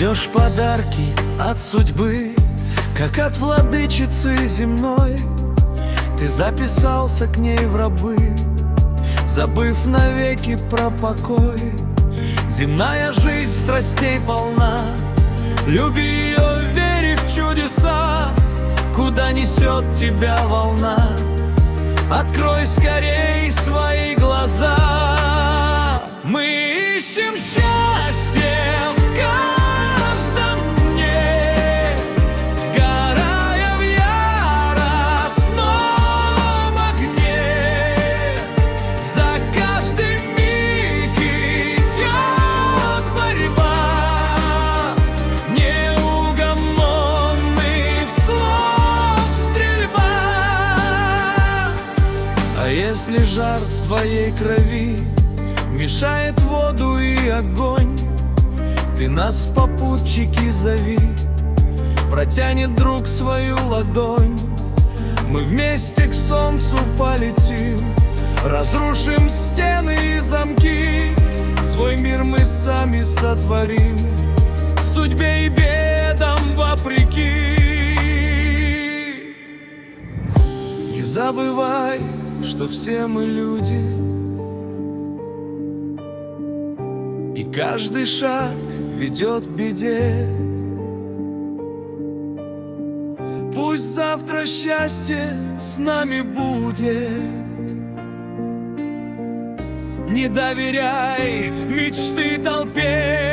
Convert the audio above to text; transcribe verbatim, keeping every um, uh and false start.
Ждешь подарки от судьбы, как от владычицы земной. Ты записался к ней в рабы, забыв навеки про покой. Земная жизнь страстей полна, люби ее, верь в чудеса. Куда несет тебя волна, открой скорей свои глаза. Мы ищем счастье в каждом дне, сгорая в яростном огне. За каждый миг идет борьба неугомонных слов, стрельба. А если жар в твоей крови мешает воду и огонь, ты нас в попутчики зови, протянет друг свою ладонь. Мы вместе к солнцу полетим, разрушим стены и замки. Свой мир мы сами сотворим, судьбе и бедам вопреки. Не забывай, что все мы люди, и каждый шаг ведет к беде. Пусть завтра счастье с нами будет. Не доверяй мечты толпе.